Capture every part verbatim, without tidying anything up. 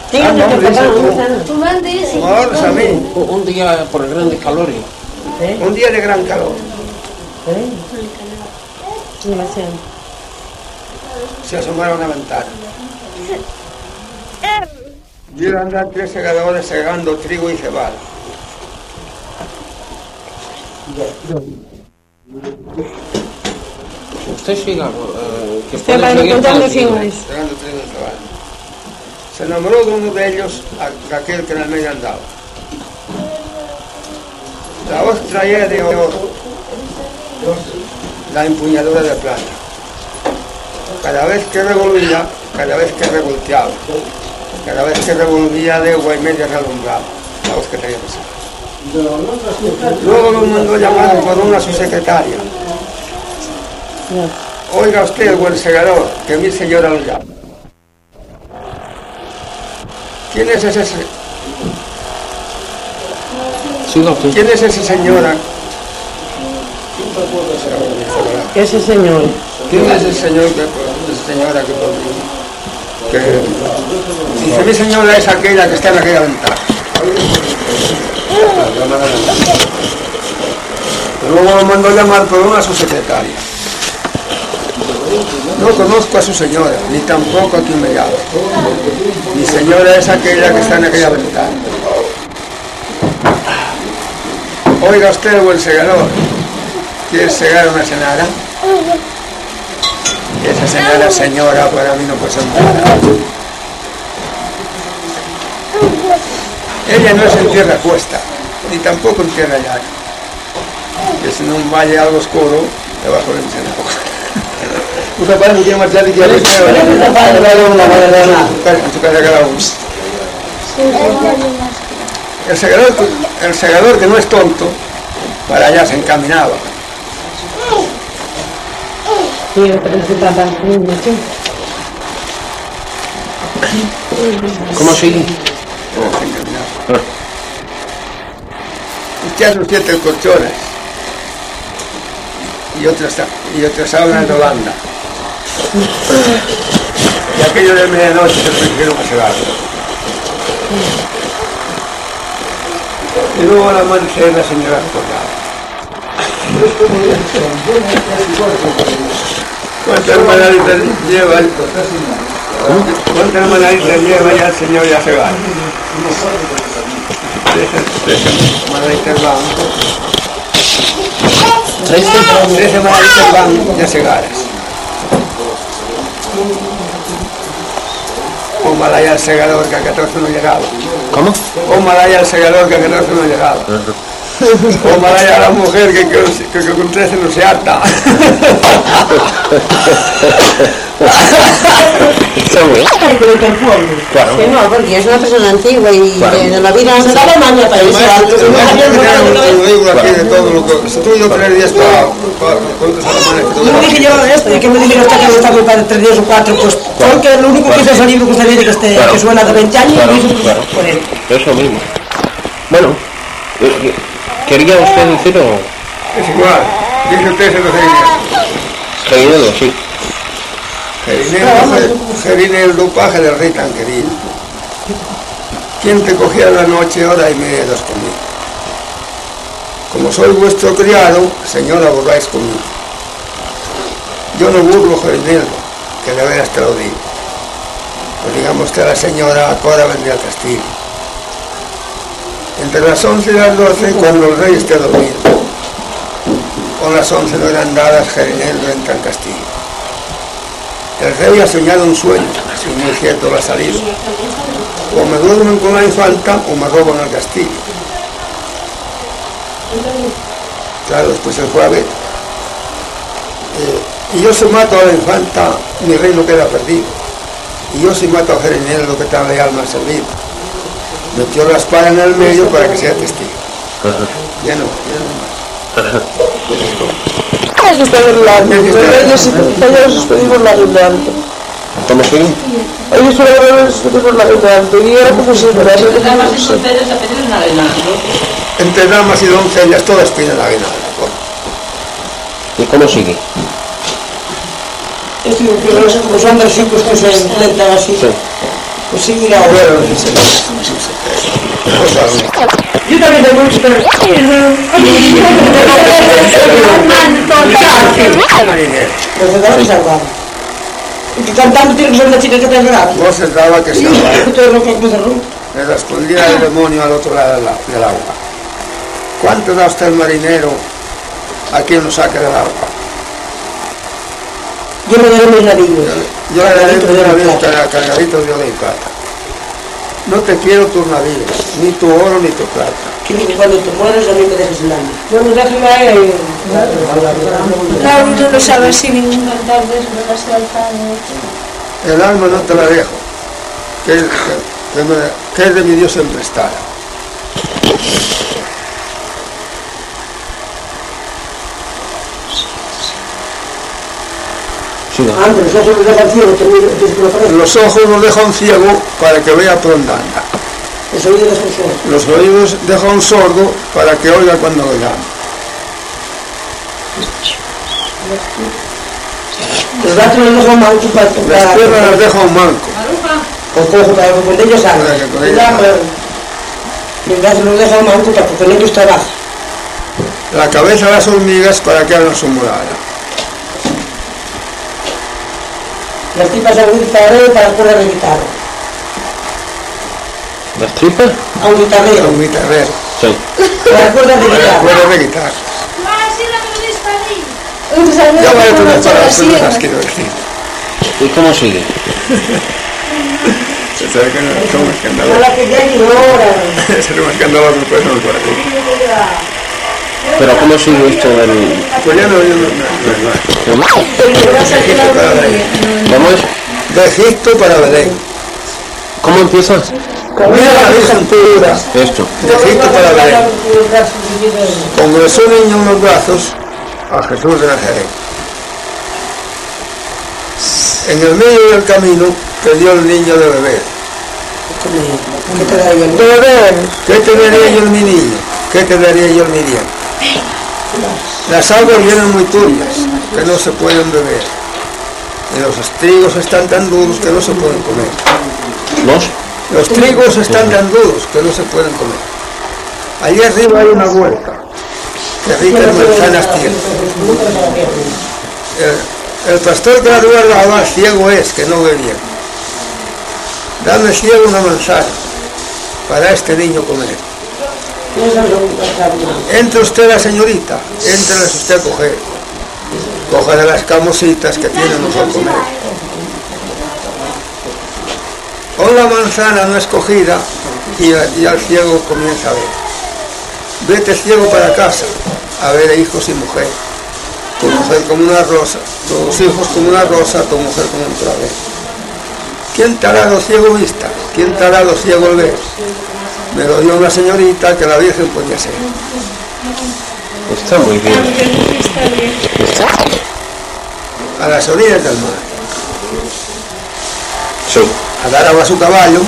Ah, no, dice tú. Tú me dices. Ahora a mí. Un día por el grande calor. ¿Eh? Un día de gran calor. ¿Eh? Se asomaron a la ventana. Vieron andar tres segadores segando trigo y cebada. Usted siga. Eh, que Usted va contando figuras. Segando trigo y cebada. Se enamoró de uno de ellos, a aquel que en el medio andaba. La hoz traía de oro la empuñadura de plata. Cada vez que revolvía, cada vez que revolteaba, cada vez que revolvía de agua y media relumbraba la hoz que traía pesada. Luego lo mandó llamar por una a su secretaria. Oiga usted, buen segador, que mi señora lo llama. ¿Quién es ese? ¿Quién es esa señora? Ese señor. ¿Quién es el señor que, esa señora que, que dice mi señora es aquella que está en aquella ventana? Luego lo mandó llamar por una a su secretaria. No conozco a su señora, ni tampoco a quien me llama. Mi señora es aquella que está en aquella ventana. Oiga usted, buen segador, ¿quiere segar una senara? Esa senara, señora, para mí no puede ser nada. Ella no es en tierra cuesta, ni tampoco en tierra llana. Es en un valle algo oscuro, debajo del senado. Usted para no quiere marchar y quiere marchar. El segador, el segador que no es tonto, para allá se encaminaba. ¿Cómo sigue? ¿Cómo se encaminaba? Usted hace siete colchones y otras, y otras saunas de Holanda. Y aquello de medianoche se prefirieron a segar. Y luego la mancha de la señora recordada. ¿Cuántas manaditas lleva? ¿Cuántas manaditas lleva ya el señor ya se va? Trece manaditas van. Trece manaditas van ya segadas. O malaya el segador que a catorce no llegaba. ¿Cómo? O malaya el segador que a catorce no llegaba. O malaya la mujer que, que, que, que con trece no se harta. Claro. Sí, no, porque es una persona antigua y claro. de la vida se daba maña para eso. Aquí de todo lo que... Si tú y yo tener días para... ¿Cuántos alemanes que tú... Yo dije yo esto, y que me dijeron hasta que está muy para tres días o cuatro, pues porque lo único que hizo ese libro que está bien que, este, claro. que suena de veinte años, claro, y eso claro. por él. Eso mismo. Bueno, ¿quería usted decir o...? Es igual, dice usted se lo seguía. Seguido, sí. Gerineldo, paje del rey tan querido. ¿Quién te cogía la noche, hora y media dos conmigo? Como soy vuestro criado, señora, burláis conmigo. Yo no burlo, Gerineldo, que de veras te lo digo. Pues digamos que a la señora ahora vendría al castigo. Entre las once y las doce, cuando el rey esté dormido. Con las once no eran dadas, Gerineldo entra en castigo. El rey ha soñado un sueño, y muy cierto va a salir. O me duermen con la infanta o me roban el castillo. Claro, después él fue a ver. Eh, y yo si mato a la infanta, mi reino queda perdido. Y yo si mato a Gerineldo, que tan leal me ha servido. Metió la espada en el medio para que sea testigo. Ya no, ya no más. Eso está burlando. Ellos despedimos la redundante. ¿Cómo sigue? Ellos despedimos la redundante. Y ahora como siempre. Entre damas y doncellas todas piden la aguinaldo. ¿Y cómo sigue? Los hombres chicos que se enfrentan así. Sí. Pues sí, mira, Bueno, yo también tengo mucho, pero... Los soldados salvados. Y que cantando tiene que ser una chica que te ha grabado. vos sentaba que se ahogaba. Todo lo que me cerró. Me la escondía el demonio al otro lado del del agua. ¿Cuánto da usted el marinero a quien lo saque del agua? Yo me daré mis ladillos. Yo le daré tu navío cargadito de oro y plata. No te quiero tus navíos, ni tu oro ni tu plata. Que ni cuando te mueres a mí me dejes el alma. Yo me dejo la ahí. Claro, tú no sabes si ningún cantar de eso no se alzado. El alma no te la dejo, que es, que, me, que es de mi Dios emprestada. Antes, los ojos los dejan ciegos, los ojos los dejan ciego para que vea por dónde anda. Los oídos dejan sordos. Los oídos dejan sordo para que oiga cuando lo llama. Los gatos los dejan manco para... Las piernas las dejan manco. O cojo para que con ellos hagan. Los gatos los dejan manco para que con ellos trabajen. La cabeza de las hormigas para que hagan su morada. Las tripas a un guitarrero para poder de guitarra. ¿Las tripas? A un guitarrero. A un guitarrero. Sí. Para cuerdas de guitarra. Cuerdas de guitarra. Ya vale tú no para las columnas, quiero decir. ¿Y cómo sigue? Se sabe que no somos escandalosos. Hola, que ya ni hora. Seremos escandalosos, pues no por aquí. Pero ¿cómo sigue esto del...? Pues ya no, yo no, no, no, no. ¿Cómo es? De Egipto para Belén. ¿Cómo empieza? Mira la Virgen pura. Esto. De Egipto para Belén. Congresó niño en los brazos a Jesús de Nazaret. En el medio del camino te dio el niño de beber. ¿Qué te daría el ¿De beber? ¿Qué te daría yo mi niño? ¿Qué te daría yo mi bien? Las aguas vienen muy turbias, que no se pueden beber. Y los trigos están tan duros que no se pueden comer. ¿Los? Los trigos están tan duros que no se pueden comer. Allí arriba hay una huerta, que rica en manzanas tiene. El, el pastor que la guardaba, ciego es, que no ve bien. Dame ciego una manzana, para este niño comer. Entre usted la señorita, entrelas usted a coger. Coja de las camositas que tienen los al comer. O la manzana no escogida y, y al ciego comienza a ver. Vete ciego para casa, a ver hijos y mujer. Tu mujer como una rosa, tus hijos como una rosa, tu mujer como un clavel. ¿Quién te hará lo ciego vista? ¿Quién te hará lo ciego el ver? Me lo dio una señorita que la Virgen podía ser. Está muy bien. A las orillas del mar. Sí. A dar agua a su caballo.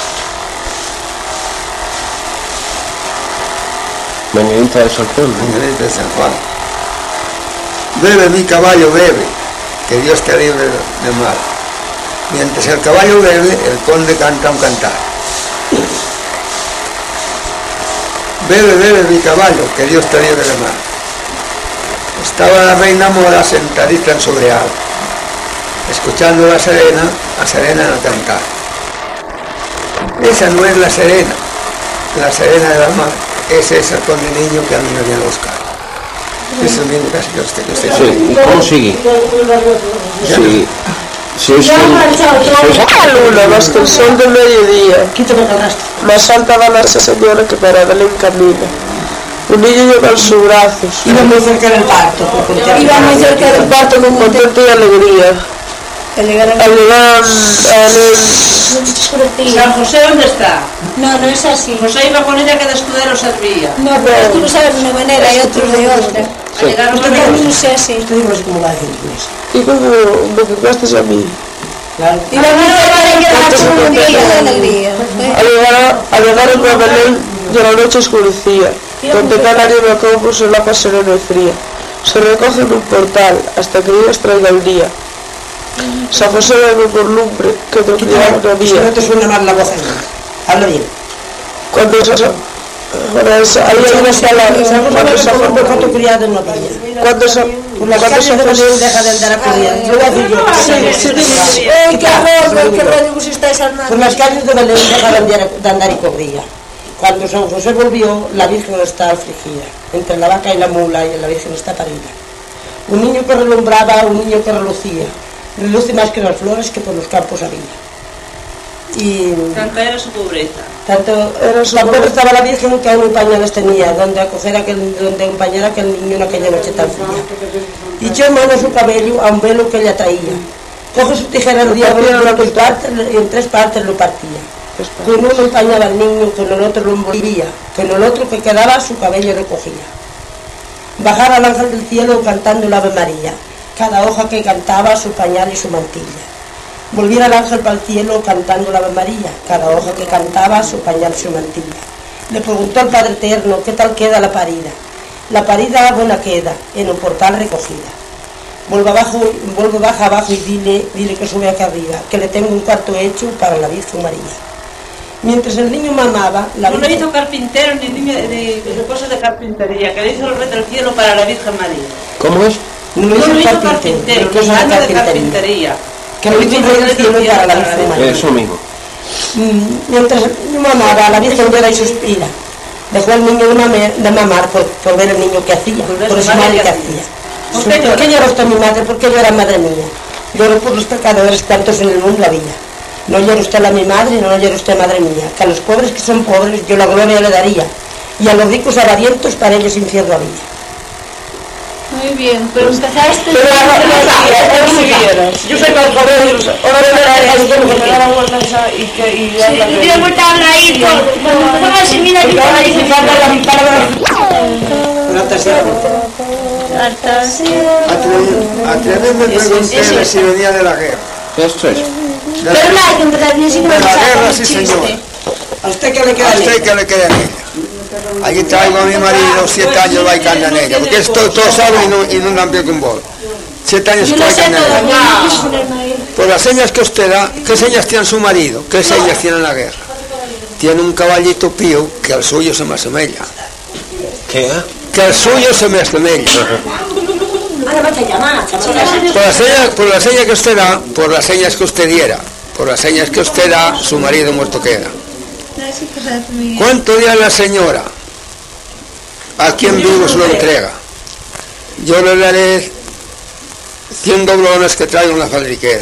Mañanita de San Juan. Mañanita de San Juan. Bebe mi caballo, bebe, que Dios te libre del mal. Mientras el caballo bebe, el conde canta un cantar. Bebe, bebe mi caballo, que Dios te libre del mal. Estaba la reina mora sentadita en sobreado, escuchando la serena, a serena al cantar. Esa no es la serena, la serena de la mar, es esa con el niño que a mí me viene a buscar. Es el mismo casi que usted, que usted Sí, ¿y cómo sigue? Sí. Si es La luna, más que el sol del mediodía, más alta va Nuestra Señora que para Belén camina. Un niño lleva en sus brazos. Iba muy cerca del parto. Iba muy cerca del parto con contento y alegría. Al llegar a San José, ¿dónde está? No, no es así. José iba con ella que de escudero servía. No, pero tú no sabes de una manera y otros de otra. Sí. Llegaron Usted a no sé así. Usted digo así como va a decir pues. y como lo que cuestas a mí. Claro. Y la manera para que la con un día de alegría. Al llegar a, al llegar a Belén, ya la noche oscurecía. Donde cada niño acabó puso el agua serena y fría. Se recoge en un portal hasta que Dios traiga el día. San José vengo por lumbre, que te criaba una Si no mía. te suena mal la voz ahí. Habla bien. Cuando se... Ahora es... Ahí hay unas palabras. San José Cuando me se... recuerdo que fue tu criado en la villa. Cuando se... Por las Cuando calles se... de Belén deja de andar a correr. Lo voy a decir yo. Sí, sí, sí. Eh, qué horror, qué radio os estáis armando. Por las calles de Belén deja de andar, de andar y corría. Cuando San José volvió, la Virgen está afligida. Entre la vaca y la mula, y la Virgen está parida. Un niño que relumbraba, un niño que relucía. Reluce más que las flores que por los campos había. Y Tanta era su pobreza. tanto Era su tampoco pobreza. estaba la Virgen que aún pañales tenía, donde acoger aquel, donde empañar a aquel niño en aquella noche tan fría. Y echó en mano su cabello a un velo que ella traía. Coge su tijera el diablo y en tres partes, en tres partes lo partía. Con uno empañaba al niño, con el otro lo envolvía, con el otro que quedaba su cabello recogía. Bajaba al ángel del cielo cantando la Ave María, cada hoja que cantaba su pañal y su mantilla. Volviera el ángel para el cielo cantando la Ave María, cada hoja que cantaba su pañal y su mantilla. Le preguntó al Padre Eterno, ¿qué tal queda la parida? La parida buena queda, en un portal recogida. Vuelve abajo, vuelve baja abajo y dile, dile que sube aquí arriba, que le tengo un cuarto hecho para la Virgen María. Mientras el niño mamaba, la No lo Virgen... hizo carpintero ni niño de, de, de cosas de carpintería, que le hizo el rey del cielo para la Virgen María. ¿Cómo es? No No lo lo hizo hizo carpintero, carpintero, de cosas ni de algo de carpintería. carpintería. Que lo hizo el rey del cielo para la Virgen María. Eso mismo. Mm, Mientras el niño mamaba, la Virgen llora y suspira. Dejó al niño de, mame- de mamar por, por ver el niño que hacía, Por ver por su su madre madre que que hacía. hacía. ¿Por Su- qué ¿Por qué llora? llora usted mi madre? ¿Por qué llora madre mía? Lloro por los pecadores cuantos en el mundo había. No llora usted a mi madre, no llora usted madre mía, que a los pobres que son pobres yo la gloria le daría, y a los ricos avarientos para ellos infierno había. Muy bien, pero empezaste... Pero la- la- la- la música. Yo soy más joven, ahora me la dejas yo porque Ahora vuelta esa y que... Y Sí, y tiene vuelta a hablar ahí, póngase, mira aquí por ahora ahí. dice falta la palabra. No te sé. Hartas. A través me pregunté si venía de la guerra. Esto es. De Pero la, no hay que empezar bien si no de me la saca guerra, un sí chiste. señor. ¿A usted qué le A queda usted bien? que le queda en ella. Allí traigo a mi marido siete años bailando en ella, porque esto todo sabe y no, y no dan pie con bola. Siete años Yo que lo sé bailan en todo, ella. no quieres ponerme ahí. Por las señas que usted da, ¿qué señas tiene su marido? ¿Qué señas tiene en la guerra? Tiene un caballito pío que al suyo se me asemella. ¿Qué? Que al suyo se me asemella. Ahora vas a llamar, chaval. Por las señas, por las señas que usted da, por las señas que usted diera, por las señas que usted da, su marido muerto queda. ¿Cuánto diera la señora? ¿A quién vivo se lo entrega? Yo le daré cien doblones que traigo en la fabriquera.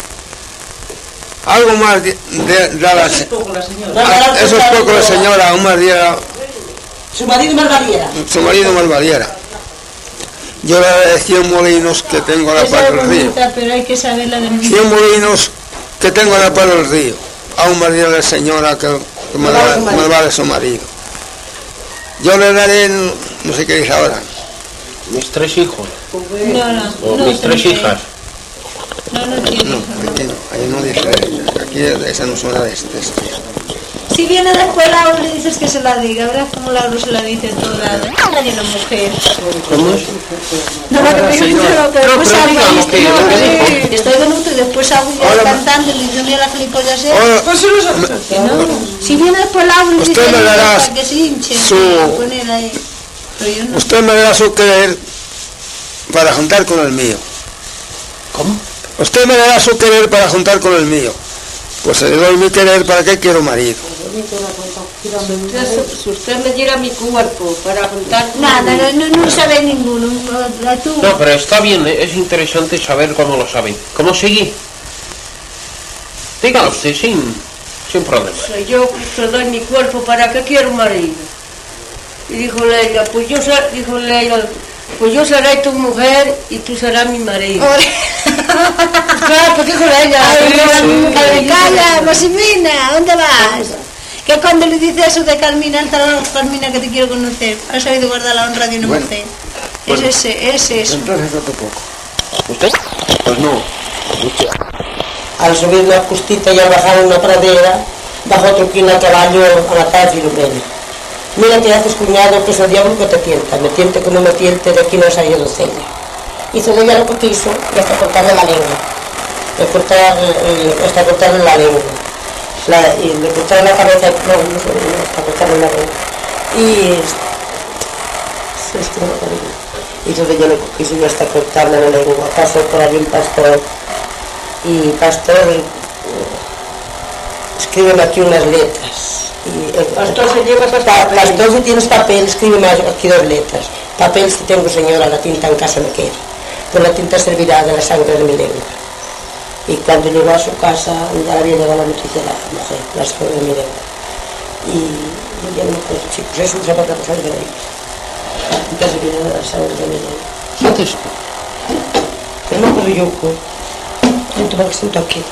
Algo más de, de, de la, Eso es poco, la señora. Ah, eso es poco la señora, aún más diera Su marido más valiera. su marido más valiera. Yo le daré cien molinos que tengo a la Esa par es del río. bonita, pero hay que saberla de mí. cien molinos que tengo a la par del río. Aún más diera la señora que, que me, va, me vale su marido. Yo le daré, no sé qué dice ahora, Mis tres hijos. No, no, O no mis tres tendré. hijas. No, no tiene. no, aquí no, ahí no dice, aquí esa no suena de este. este. Si viene después Laura le dices que se la diga, ¿verdad? Como Laura se la dice toda. Ay, una mujer. ¿Cómo es? No, no, que me dice lo que después pero hago digamos que esto, lo que no, dijo. estoy de luto y después hago ya Ahora- cantando y le digo, mira la gilipollas es. Ahora, Que no. Si viene después Laura y Usted dice me dará para que se hinche, su- para poner ahí. Pero yo no. usted me dará su querer para juntar con el mío. ¿Cómo? Usted me dará su querer para juntar con el mío. Pues le doy mi querer, ¿para qué quiero marido? Si usted me diera mi cuerpo para juntar con Nada, no, no, no sabe ninguno. No, tú. No, pero está bien, ¿eh? Es interesante saber cómo lo saben. ¿Cómo seguí? Dígalo usted, sin, sin problema. Pues yo te doy mi cuerpo, ¿para qué quiero un marido? Y dijo ella, pues yo ser, dijo ella, pues yo seré tu mujer y tú serás mi marido. Claro, pues dijo ella. Ay, calla, Mosimina, ¿dónde vas? Que cuando le dice eso de Carmina, alta la voz, Carmina, que te quiero conocer, has sabido guardar la honra de una Bueno, mujer. bueno. Es ese, es eso. Entonces otro poco. ¿Usted? Pues no. Al subir la custita y al bajar en una pradera, bajó Truquín a caballo a matar a Filomena. Mira que haces, cuñado, que es el diablo que te tienta, me tiente como me tiente, de aquí no salió doncella. Hizo de ella lo que quiso y hasta cortarle la lengua. le cortaron, eh, hasta cortarle la lengua. La, y le cortaron la cabeza, no, no, no, hasta cortarle la lengua. Y esto no lo y entonces yo le cogí hasta cortarle la lengua. Pasó por allí un pastor y pastor, eh, escríbeme aquí unas letras. Y el pastor se lleva esos papeles. Pastor, si tienes papel, escríbeme aquí dos letras. Papel, si tengo, señora, la tinta en casa me queda. Pues la tinta servirá de la sangre de mi lengua. Y cuando llegó a su casa, ya le había llegado la noticia de la mujer, la sangre de mi lengua. Y yo ya no me acuerdo, chicos, es un trabajo de sangre de ellos. La tinta servirá de la sangre de mi lengua. ¿Qué haces? Pero no puedo yo, pues. Siento para que siento aquí.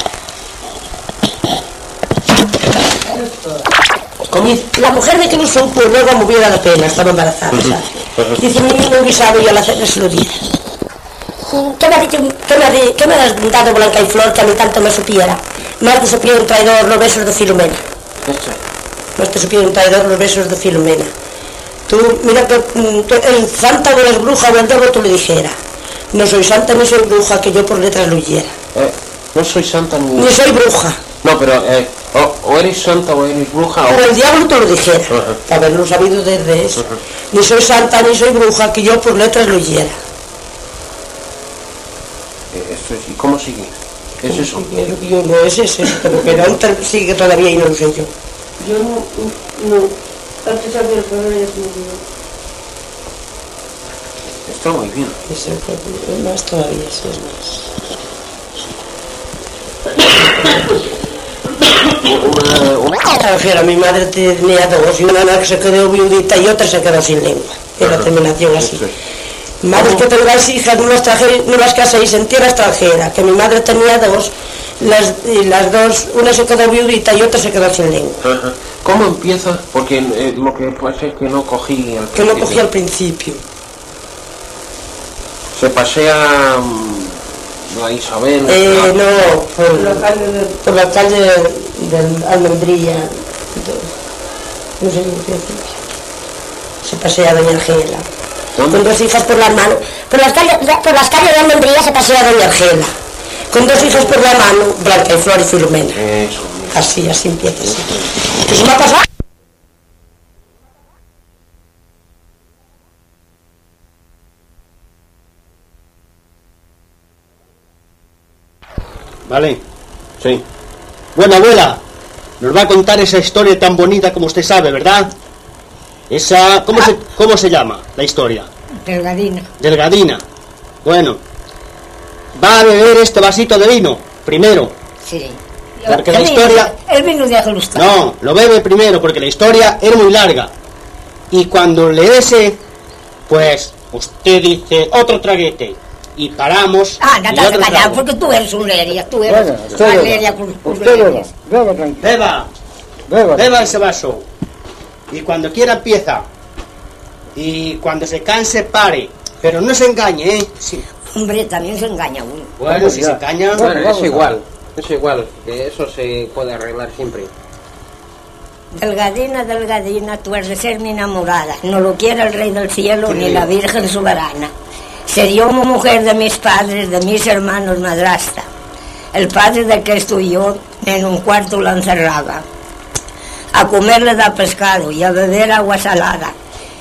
Comí. La mujer de que no supo, luego me hubiera la pena, estaba embarazada, ¿sabes? Dice, mi niño un guisado y a la cena se lo diera. ¿Qué me, ha dicho, qué, me ha, ¿Qué me has dado Blanca y Flor que a mí tanto me supiera? Más te supieron traidor los besos de Filomena. Más te supieron traidor los besos de Filomena. Tú, mira que el santa de las brujas o el diablo tú le dijera. No soy santa ni soy bruja, que yo por letras lo oyera. Eh, no soy santa ni... Ni soy bruja. No, pero eh, o, o eres santa o eres bruja o... O el diablo te lo dijera, uh-huh. para haberlo sabido desde eso. Uh-huh. Ni soy santa ni soy bruja, que yo por letras lo oyera. Eso es, ¿y cómo sigue? ¿Qué es eso? Yo, yo no es ese, pero que aún sigue todavía y no lo sé yo. Yo no, no, antes sabía el problema y ya se me olvidó. Está muy bien. Es más todavía, sí, es más. Una, una extranjera, mi madre tenía dos, y una que se quedó viudita y otra se quedó sin lengua. Era la terminación así. Madres que tengáis hijas, no las, traje, no las caséis en tierra extranjera, que mi madre tenía dos, las, y las dos, una se quedó viudita y otra se quedó sin lengua. Ajá. ¿Cómo empieza? Porque eh, lo que pasa es que no cogí al principio. Que no cogí al principio. Se pasea um, la Isabel. Eh, no, por la calle de, por la calle de, de Almendrilla. No sé qué decir. Se pasea Doña Argela. Con dos hijas por la mano. Por las calles, por las calles de Almendrilla se pasea Doña Argela. Con dos hijas por la mano, Blanca y Flor y Filomena. Eso. Así, así empieza. Así. ¿Qué se me ha pasado? Vale. Sí. Bueno, abuela, nos va a contar esa historia tan bonita como usted sabe, ¿verdad? Esa, ¿cómo, ah. se, ¿cómo se llama la historia? Delgadina. Delgadina. Bueno, va a beber este vasito de vino, primero. Sí. Porque el la historia... El vino de Agelustra. No, lo bebe primero, porque la historia es muy larga. Y cuando le dese, pues, usted dice otro traguete. Y paramos. Ah, no te has callado, porque tú eres un leria, tú eres bueno, una leria con usted beba, beba tranquilo. Beba, beba, beba ese vaso. Y cuando quiera empieza. Y cuando se canse pare. Pero no se engañe, ¿eh? Sí. Hombre, también se engaña uno. Bueno, pues si ya. se engaña... Bueno, es igual, es igual, que eso se puede arreglar siempre. Delgadina, delgadina, tú has de ser mi enamorada. No lo quiere el Rey del Cielo, sí, ni la Virgen soberana. Sería una mujer de mis padres, de mis hermanos, madrastra. El padre de que estoy yo en un cuarto la encerraba. A comer le da pescado y a beber agua salada.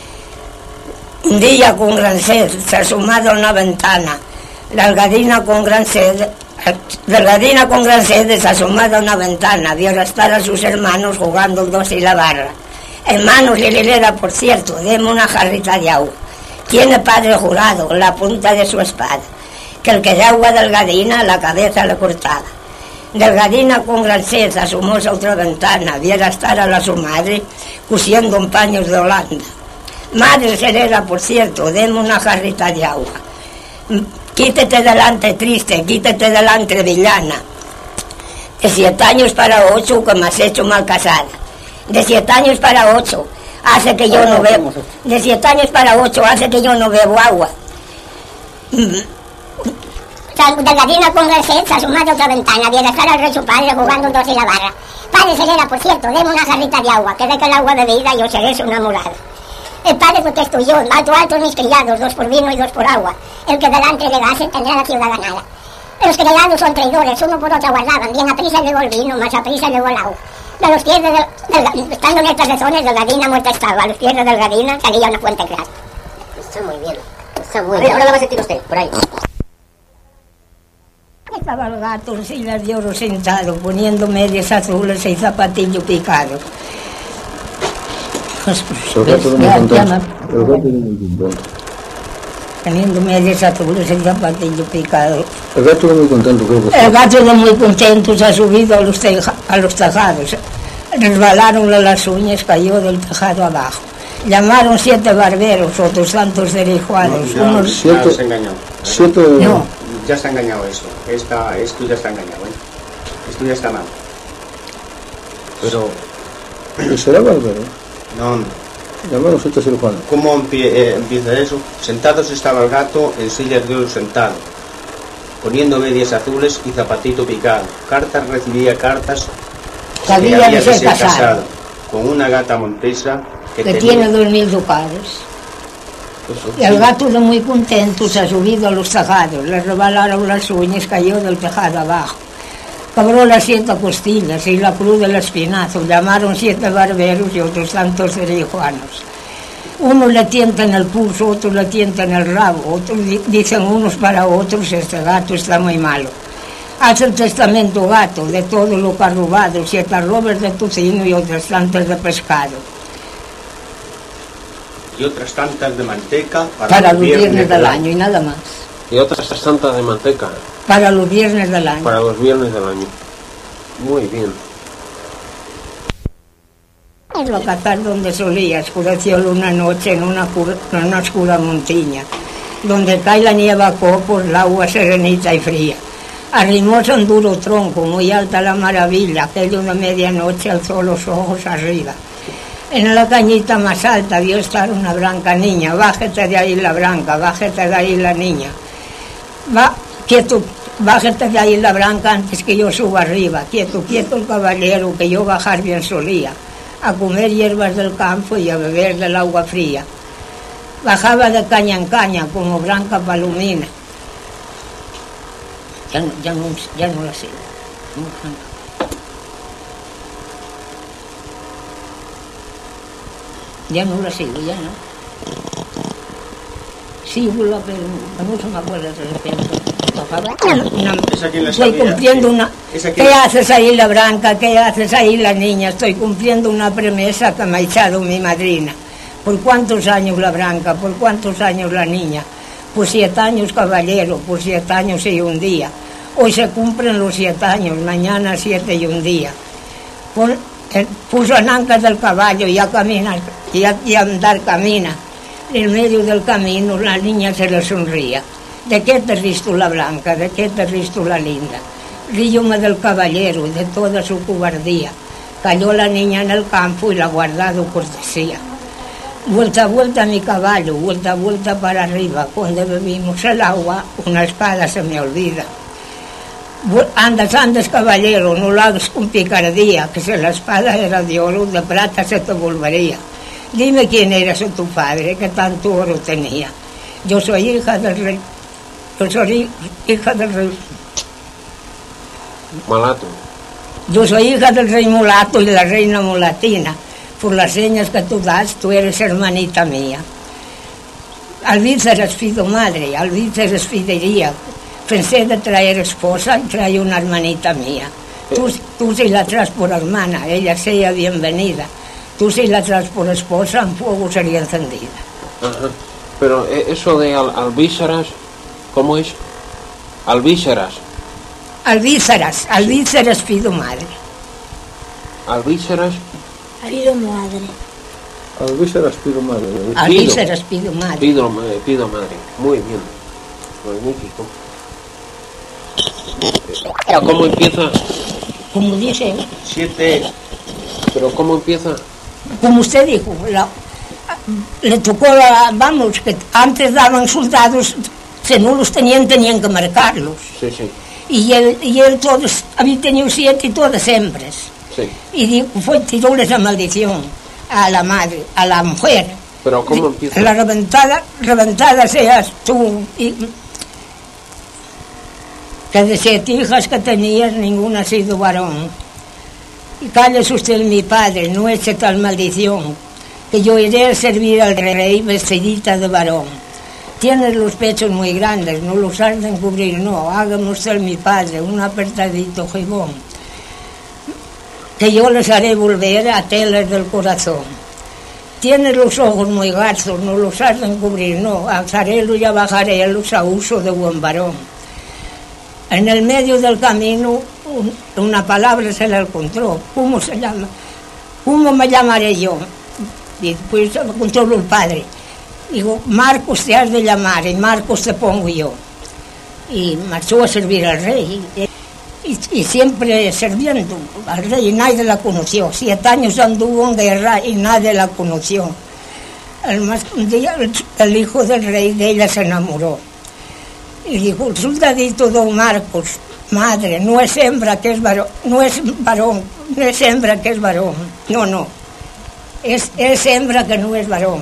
Un día con gran sed se ha asomado a una ventana. Delgadina con gran sed, Delgadina con gran sed se ha asomado a una ventana. Vio estar a sus hermanos jugando el dos y la barra. Hermanos, Lililera, por cierto, deme una jarrita de agua. Tiene padre jurado en la punta de su espada que el que de agua Delgadina la cabeza le cortaba. Delgadina con gran sed asomóse a otra ventana, viera estar a la su madre cosiendo en paños de Holanda. Madre serena, por cierto, deme una jarrita de agua. Quítete delante triste, quítete delante villana. De siete años para ocho que me has hecho mal casada. De siete años para ocho hace que yo no bebo. De siete años para ocho hace que yo no bebo agua. Delgadina con gran sed se asomó a otra ventana, viera estar al rey su padre jugando dos y la barra. Padre serena, por cierto, deme una jarrita de agua, que de que el agua bebida yo seré su enamorada. El padre contestó yo, alto alto mis criados, dos por vino y dos por agua. El que delante le dase tendrá la ciudad ganada. Los criados son traidores, uno por otro guardaban, bien a prisa llegó el vino, más a prisa llegó el agua. De los pies del, del, estando en estas razones, Delgadina muerta estaba, a los pies de Delgadina salía una fuente clara. Está muy bien, está muy bien. Ahora la va a sentir usted, por ahí. Estaba el gato en sillas de oro sentado, poniendo medias azules y zapatillo picado. Pues, pues, ya, ya me... Teniendo medias azules y zapatillo picado. El gato muy contento, creo que El gato de muy contento se ha subido a los, teja, a los tejados. Resbalaronle las uñas, cayó del tejado abajo. Llamaron siete barberos, otros tantos derijuados. No, unos... siete, ya se ha engañado. Siete... No. Ya está engañado eso. Esta, esto ya está engañado, ¿eh? Esto ya está mal. Pero... ¿Y será barbero? No, no. Llamaron siete cirujanos. ¿Cómo empie, eh, empieza eso? Sentados estaba el gato en sillas de oro sentado, poniendo medias azules y zapatito picado. Cartas recibía cartas. Sabía que había de de ser ser casado. casado con una gata montesa que, que tenía... tiene dos mil ducados. Eso, Y el sí. gato de muy contento se ha subido a los tejados, le rebalaron las uñas, cayó del tejado abajo. Cobró las siete costillas y la cruz del espinazo. Llamaron siete barberos y otros tantos derijuanos. Uno le tienta en el pulso, otro le tienta en el rabo, otros di- dicen unos para otros, este gato está muy malo. Haz el testamento, gato, de todo lo que ha robado, siete arrobas de tocino y otras tantas de pescado. Y otras tantas de manteca para, Para los viernes del año y nada más. Y otras tantas de manteca Para los viernes del año. para los viernes del año. Muy bien. Es lo cazar donde solía, oscureció una noche en una, cur- en una oscura montaña, donde cae la nieve a copos, el agua serenita y fría. Arrimóse un duro tronco, muy alta la maravilla, aquello de medianoche alzó los ojos arriba. En la cañita más alta vio estar una branca niña, bájate de ahí la branca, bájate de ahí la niña. Va, quieto, bájate de ahí la branca antes que yo suba arriba, quieto, quieto el caballero, que yo bajar bien solía, a comer hierbas del campo y a beber del agua fría. Bajaba de caña en caña como branca palomina. Ya no, ya no, ya no la sé. Ya no la sigo, ya no. Sigo, pero no se me acuerda de repente. Una, ¿Esa quién la estoy sabía? cumpliendo una... ¿Esa ¿Qué quién? haces ahí la branca? ¿Qué haces ahí la niña? Estoy cumpliendo una promesa que me ha echado mi madrina. ¿Por cuántos años la branca? ¿Por cuántos años la niña? Por siete años, caballero, por siete años y un día. Hoy se cumplen los siete años, mañana siete y un día. Pon, eh, puso en ancas del caballo y a caminar, y a, y a andar camina. En medio del camino la niña se le sonría. ¿De qué te ríes tú la blanca? ¿De qué te ríes tú la linda? Ríome del caballero, de toda su cobardía. Cayó la niña en el campo y la guardado cortesía. Vuelta a vuelta mi caballo, vuelta a vuelta para arriba. Cuando bebimos el agua, una espada se me olvida. Andas, andas, caballero, no lo hagas con picardía, que si la espada era de oro, de plata se te volvería. Dime quién eras tu padre, que tanto oro tenía. Yo soy hija del rey, yo soy hija del rey. Malato. Yo soy hija del rey mulato y de la reina mulatina. Por las señas que tú das, tú eres hermanita mía. Alvíceres pido madre, alvíceres pidería. Pensé de traer esposa y trae una hermanita mía. Tú, tú si la traes por hermana, ella sea bienvenida. Tú si la traes por esposa, en fuego sería encendida. Ajá. Pero eh, eso de al, alvíceras, ¿cómo es? Alvíceras. Alvíceras, alvíceres pido madre. Alvíceras. Pido madre. Alvíceras pido madre. Alvíceras pido madre. Pido, eh, pido madre. Muy bien. Magnífico. Pero ¿cómo empieza? Como dice, Siete. Pero ¿cómo empieza? como usted dijo, la, le tocó, la, vamos, que antes daban soldados, si no los tenían, tenían que marcarlos. Sí, sí. Y él, y él todos, había tenido siete y todas hembras. Sí. Y dijo, fue tiróles la maldición a la madre, a la mujer. Pero ¿cómo Di- empieza? La reventada, reventada seas tú. Y, que de siete hijas que tenías, ninguna ha sido varón. Y cállese usted, mi padre, no eche tal maldición, que yo iré a servir al rey vestidita de varón. Tienes los pechos muy grandes, no los has de encubrir, no, hágame usted, mi padre, un apretadito jibón, que yo les haré volver a telas del corazón. Tienes los ojos muy garzos, no los has de encubrir, no, alzarélos y abajarélos a uso de buen varón. En el medio del camino un, una palabra se le encontró. ¿Cómo se llama? ¿Cómo me llamaré yo? Y pues se lo encontró el padre. Digo, Marcos te has de llamar y Marcos te pongo yo. Y marchó a servir al rey. Y, y siempre sirviendo al rey y nadie la conoció. Siete años anduvo en guerra y nadie la conoció. El, más, un día el, el hijo del rey de ella se enamoró. Y dijo, el soldadito don Marcos, madre, no es hembra que es varón, no es varón, no es hembra que es varón, no, no, es, es hembra que no es varón.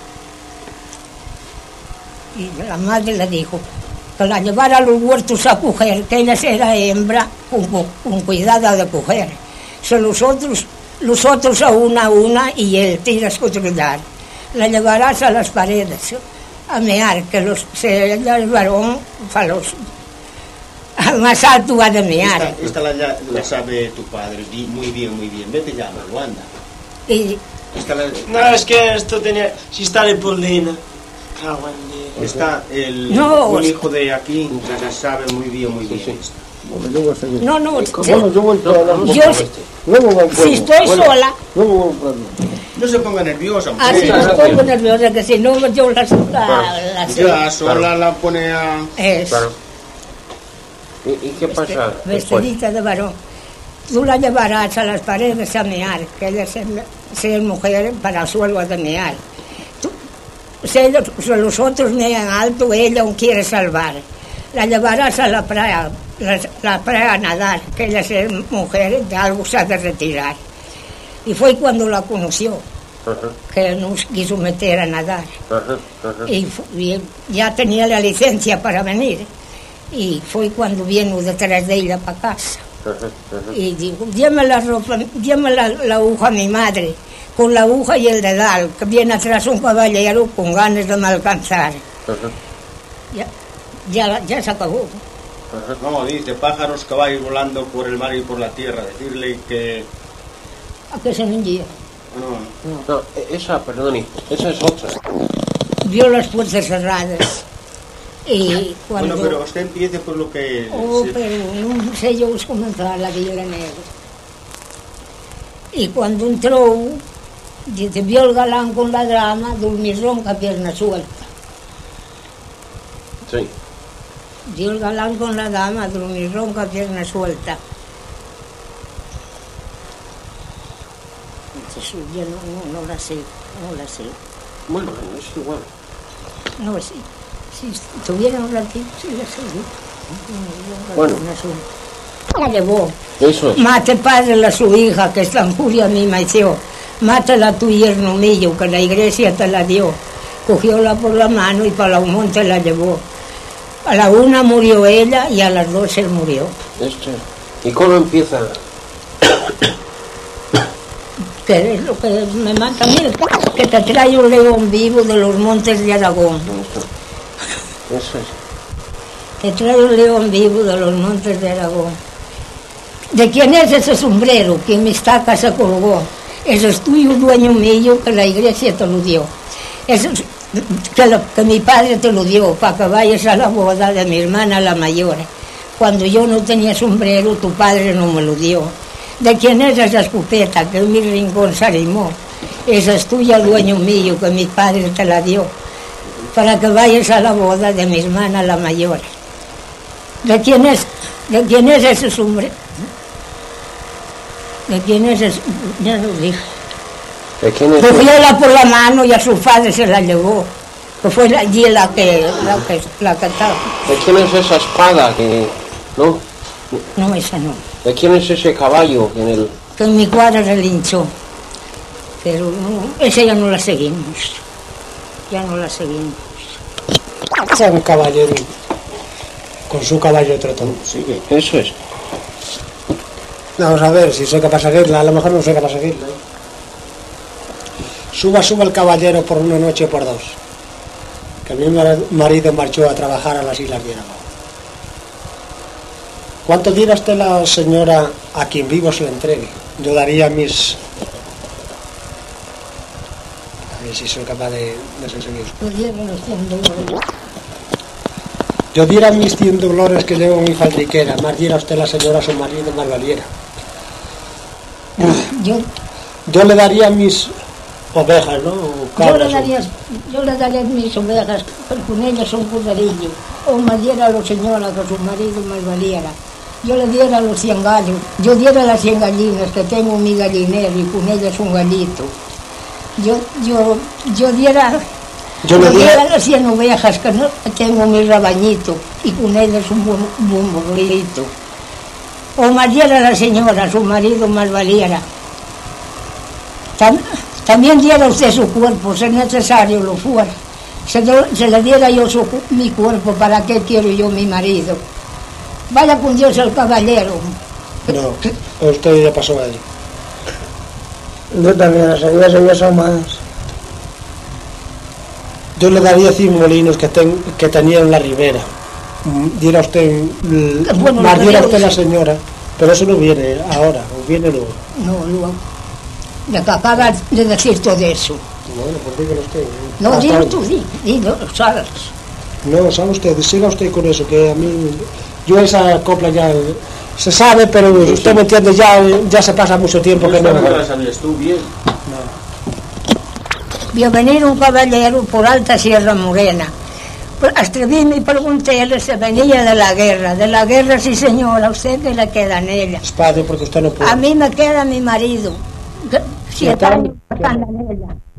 Y la madre le dijo que la llevara a los huertos a coger, que ella era hembra con, con cuidado de coger. Se los otros, los otros a una a una y él tiras que dar. La llevarás a las paredes a mear, que los, se ella es varón, fa los, al más alto ha de mear. Esta, esta la, la sabe tu padre, muy bien, muy bien. Vete ya, Wanda. Y, esta la, no, es que esto tenía, si está de Polina. Está el no, un hijo de aquí que la sabe muy bien, muy bien. Sí, sí. No, no, bueno, yo voy a hablar yo si, si estoy bueno, sola. No, no se ponga nerviosa. Ah, sí, me pongo nerviosa, que si no yo la sola. La, ya, sola claro. La pone a. Es. Claro. ¿Y, ¿Y qué pasa? Vestidita de varón. Tú la llevarás a las paredes a mear, que ella es mujer para suelo de mear. Tú, si, ellos, si los otros mean alto, ella aún quiere salvar. La llevarás a la playa, la, la playa a nadar, que ella es mujer, de algo se ha de retirar. Y fue cuando la conoció, uh-huh. que nos quiso meter a nadar. Uh-huh. Uh-huh. Y, y ya tenía la licencia para venir. Y fue cuando vino detrás de ella para casa. Uh-huh. Uh-huh. Y digo, déme la ropa, déme la, la aguja a mi madre, con la aguja y el dedal, que viene atrás un caballero con ganas de me alcanzar. Uh-huh. Ya. Ya, ya se acabó. No, dice, pájaros que vais volando por el mar y por la tierra, decirle que... ¿A qué se vendía? No, no. No, esa, perdón, esa es otra. Vio las puertas cerradas. Y cuando... Bueno, pero usted empiece por lo que... Oh, se... pero no sé yo comenzar la que yo era negro. Y cuando entró, dice, vio el galán con la drama, dormir ronca, pierna suelta. Sí. Dio el galán con la dama, dormir ronca, pierna suelta. Entonces, yo no, no, no la sé, no la sé. Bueno, es igual. No sé. Si tuviera un ratito, sí la sé. Bueno. La llevó. Eso es. Mate padre a su hija, que está en furia mi mació. Mátala a tu yerno mío, que la iglesia te la dio. Cogióla por la mano y para un monte la llevó. A la una murió ella y a las dos él murió. Este. ¿Y cómo empieza? Que es lo que me mata a mí, que te trae un león vivo de los montes de Aragón. Eso, Eso es. Te trae un león vivo de los montes de Aragón. ¿De quién es ese sombrero que en mi estaca se colgó? Ese es tuyo, dueño mío, que la iglesia te lo dio. Eso es Que, lo, que mi padre te lo dio para que vayas a la boda de mi hermana la mayor. Cuando yo no tenía sombrero, tu padre no me lo dio. ¿De quién es esa escopeta que en mi rincón se arrimó? Esa es tuya, dueño mío, que mi padre te la dio para que vayas a la boda de mi hermana la mayor. ¿De quién es, de quién es ese sombrero? ¿De quién es ese? Ya lo dije. Cogióla por la mano y a su padre se la llevó, que fue allí la que la que la que estaba. ¿De quién es esa espada que no? No, esa no. ¿De quién es ese caballo en el? Que en mi cuadra relinchó, pero no, esa ya no la seguimos, ya no la seguimos. Es un caballero con su caballo trotón. Sí, eso es. Vamos a ver si soy capaz de seguirla, a lo mejor no soy capaz de seguirla. Suba, suba el caballero por una noche o por dos, que mi marido marchó a trabajar a las Islas de Aragón. ¿Cuánto diera usted la señora a quien vivo se la entregue? Yo daría mis... A ver si soy capaz de, de conseguir. Yo diera mis cien dolores que llevo en mi faldriquera, más diera usted la señora a su marido, más valiera. Yo, Yo le daría mis ovejas, ¿no? O yo, cabras, le daría, yo le daría mis ovejas, porque con ellas son cuidarillo. O más diera a la señora que su marido más valiera. Yo le diera los cien gallos, yo diera las cien gallinas que tengo en mi gallinero y con ellas un gallito. Yo, yo, yo diera, yo le le diera, diera las cien ovejas que, no, que tengo en mi rabañito y con ellas un buen, buen burrito. O más diera a la señora, su marido más valiera. Tam, también diera usted su cuerpo, si es necesario lo fuera. Se, se le diera yo su, mi cuerpo, ¿para qué quiero yo mi marido? Vaya con Dios el caballero. No, usted ya pasó ahí. Yo también, las heridas ellas son más. Yo le daría cien molinos que, ten, que tenía en la ribera. Diera usted, bueno, más diera usted la señora, pero eso no viene ahora, o viene luego. No, luego. Me acabas de decir todo eso. Bueno, pues dígalo usted. No, dilo tú, di, dilo, sabes. No, sabe usted, siga usted con eso, que a mí, yo esa copla ya se sabe, pero sí, usted sí. Me entiende, ya, ya se pasa mucho tiempo que no. ¿No la sabías tú bien? No. Vio venir un caballero por alta Sierra Morena. Atreví y pregunté si venía de la guerra. De la guerra, sí señora, ¿usted qué le queda en ella? Espacio, porque usted no puede. A mí me queda mi marido. Siete años en ella.